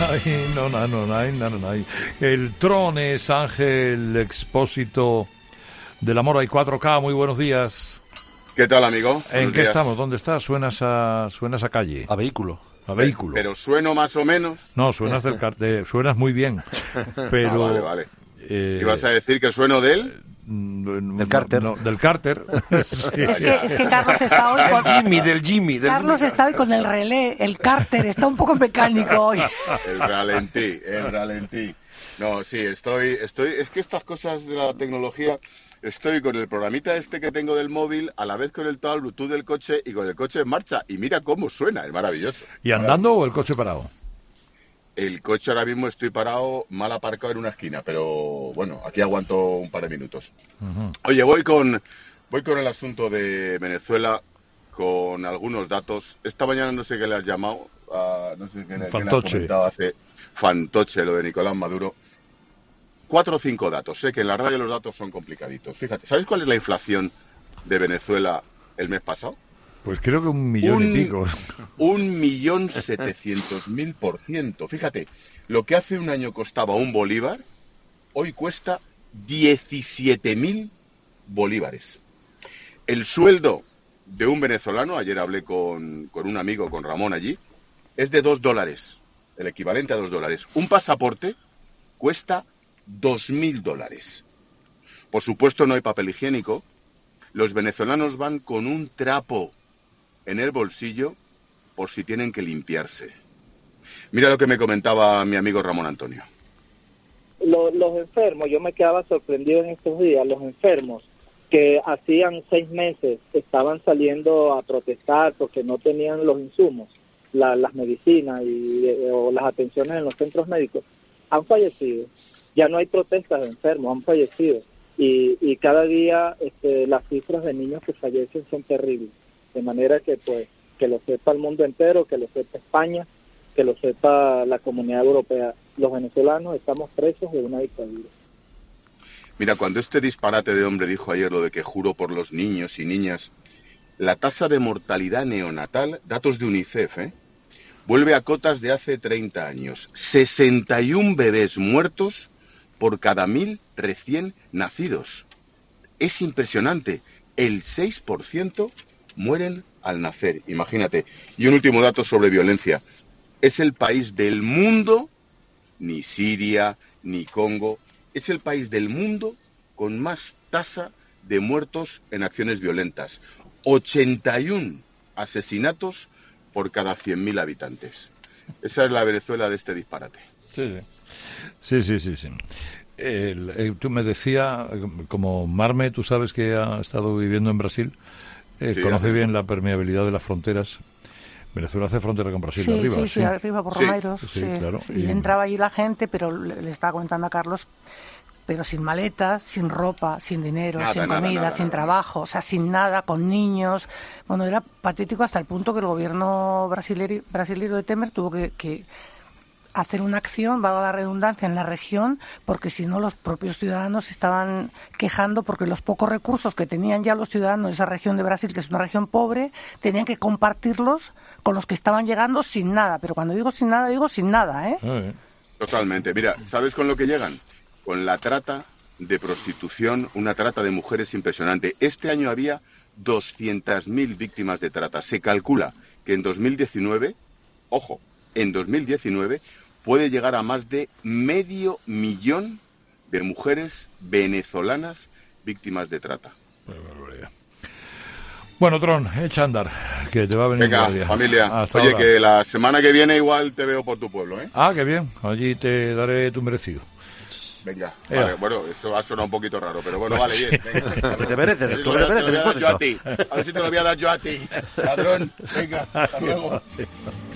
El Tron es Ángel Expósito del Amor hay 4K. Muy buenos días. ¿Qué tal, amigo? ¿En qué estamos? ¿Dónde estás? Suenas a calle. A vehículo. A vehículo. Pero sueno más o menos. No, suenas suenas muy bien. Pero vale. ¿Ibas a decir que sueno de él? Del cárter. No, del cárter. Sí. Es que Carlos está hoy con Jimmy. Carlos está hoy con el relé, el cárter, está un poco mecánico hoy. El ralentí. No, sí, estoy. Es que estas cosas de la tecnología. Estoy con el programita este que tengo del móvil, a la vez con el tal Bluetooth del coche y con el coche en marcha. Y mira cómo suena, es maravilloso. ¿Y andando o el coche parado? El coche ahora mismo estoy parado, mal aparcado en una esquina, pero bueno, aquí aguanto un par de minutos. Uh-huh. Oye, voy con el asunto de Venezuela, con algunos datos. Esta mañana no sé qué le has llamado, no sé qué le has comentado hace fantoche lo de Nicolás Maduro. 4 o 5 datos, sé que en la radio los datos son complicaditos. Fíjate, ¿sabes cuál es la inflación de Venezuela el mes pasado? Pues creo que 1 millón y pico. 1.700.000%. Fíjate, lo que hace un año costaba un bolívar, hoy cuesta 17.000 bolívares. El sueldo de un venezolano, ayer hablé con un amigo, con Ramón allí, es de $2, el equivalente a $2. Un pasaporte cuesta $2.000. Por supuesto no hay papel higiénico. Los venezolanos van con un trapo en el bolsillo por si tienen que limpiarse. Mira lo que me comentaba mi amigo Ramón Antonio. Los enfermos, yo me quedaba sorprendido en estos días, los enfermos que hacían 6 meses estaban saliendo a protestar porque no tenían los insumos, las medicinas o las atenciones en los centros médicos, han fallecido. Ya no hay protestas de enfermos, han fallecido. Y cada día las cifras de niños que fallecen son terribles. De manera que que lo sepa el mundo entero, que lo sepa España, que lo sepa la comunidad europea. Los venezolanos estamos presos de una dictadura. Mira, cuando este disparate de hombre dijo ayer lo de que juro por los niños y niñas, la tasa de mortalidad neonatal, datos de UNICEF, vuelve a cotas de hace 30 años. 61 bebés muertos por cada 1.000 recién nacidos. Es impresionante. El 6% mueren al nacer, imagínate. Y un último dato sobre violencia. Es el país del mundo, ni Siria, ni Congo, es el país del mundo con más tasa de muertos en acciones violentas. 81 asesinatos por cada 100.000 habitantes. Esa es la Venezuela de este disparate. Sí. Tú me decías, como Marme, tú sabes que ha estado viviendo en Brasil, conoce bien la permeabilidad de las fronteras. Venezuela hace frontera con Brasil arriba. Sí, arriba por Romeiros. Sí, claro. Y entraba allí la gente, pero le estaba comentando a Carlos, pero sin maletas, sin ropa, sin dinero, sin comida, sin trabajo, o sea, sin nada, con niños. Bueno, era patético hasta el punto que el gobierno brasileño de Temer tuvo que hacer una acción, valga la redundancia, en la región, porque si no los propios ciudadanos estaban quejando porque los pocos recursos que tenían ya los ciudadanos de esa región de Brasil, que es una región pobre, tenían que compartirlos con los que estaban llegando sin nada. Pero cuando digo sin nada, digo sin nada, Totalmente. Mira, ¿sabes con lo que llegan? Con la trata de prostitución, una trata de mujeres impresionante. Este año había 200.000 víctimas de trata. Se calcula que en 2019, ojo, en 2019 puede llegar a más de 500.000 de mujeres venezolanas víctimas de trata. Bueno, Tron, echa a andar, que te va a venir. Venga, familia. Oye, que la semana que viene igual te veo por tu pueblo, ¿eh? Ah, qué bien. Allí te daré tu merecido. Venga, vale, bueno, eso ha sonado un poquito raro, pero bueno, vale, bien. Venga. Te mereces, te lo voy a dar yo a ti. A ver si te lo voy a dar yo a ti. Ladrón, venga, hasta luego.